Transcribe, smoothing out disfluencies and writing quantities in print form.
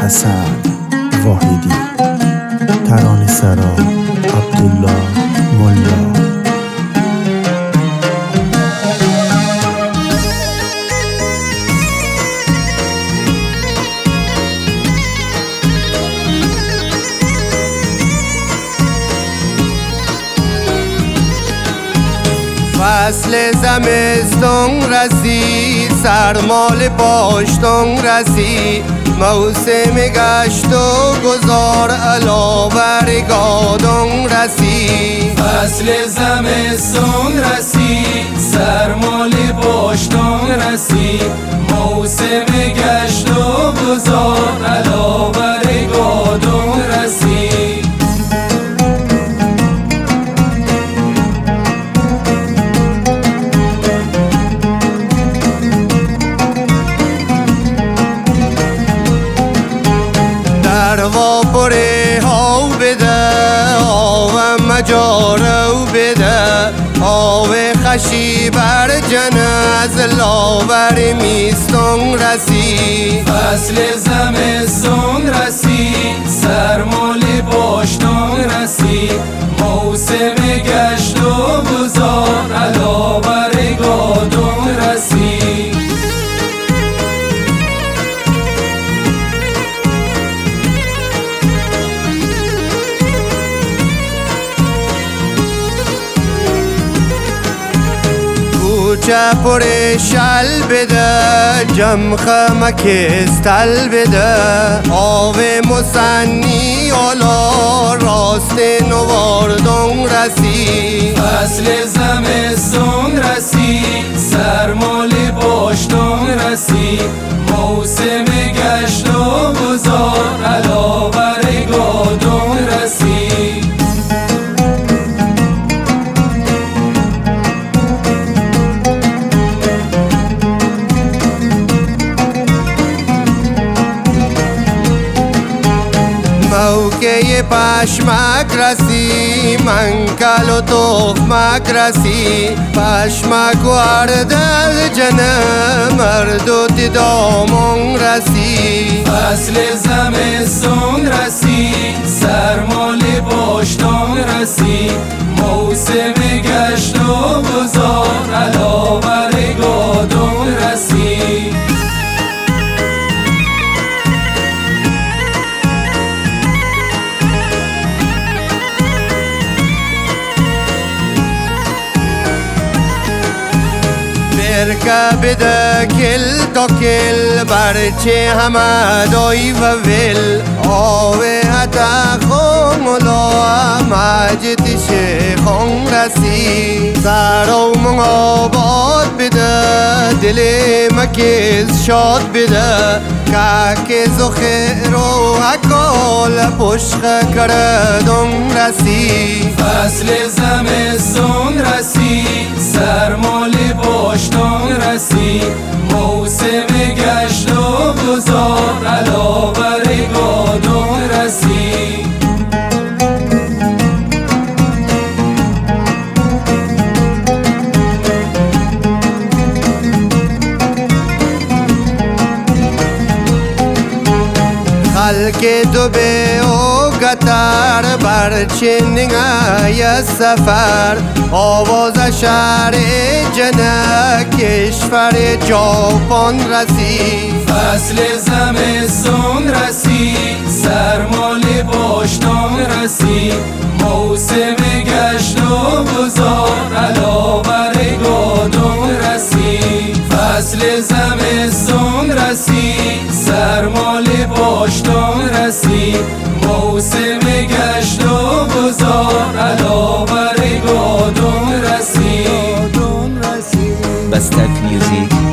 حسن واحدی، ترانه سرا عبدالله ملا. فصل زمستون رسید، سرمال پاشتون رسید، موسم گشت و گذار علاوه گادون رسید. فصل زمستون رسید، سرمال پاشتون رسید، موسم گشت و گذار علاوه گادون رسید. دروا پره ها بده، آوم مجارو بده، آو خشی بر جن از لاور میستون رسید. فصل زمستون رسید، سرمال پاشتون رسید، موسم گشت و گذار علاوه گادون رسید. کوچه پر شل بده، جمخ مکستل بده، آو مسنی آلا راست نواردون رسید. فصل زمستون رسید، سرمال پاشتون رسید، موسم گشت و گذار علاوه گادون رسید. موقع پشمک رسی، منکل و تخمک رسی، پشمک و اردل جنه مردوت دامون رسی. فصل زمستون رسید، سرمال پاشتون رسید، موسم گشت و گذار علاوه گادون رسید. برکه بده کل تا کل، برچه همه دای و ویل، آوه حتی خمولا مجد شیخون رسی. سرام آباد بده، دل مکیز شاد بده، کاکیز و خیر و اکال پشق کردون رسی. فصل زمستون رسید، سرمال پاشتون رسید، موسم گشت و گذار علاوه گادون رسید. خلق دوبه و قطر، برچه نگاه سفر، آواز شهر جنه کشور ژاپن رسید. فصل زمستون رسید، سرمال پاشتون رسید، موسم گشت و گذار علاوه گادون رسید. فصل زمستون رسید، سرمال پاشتون رسید، موسم گشت و گذار علاوه گادون رسید. بستک میوزیک